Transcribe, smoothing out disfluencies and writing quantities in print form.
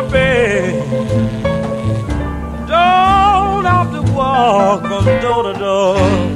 baby. Don't have to walk from door to door.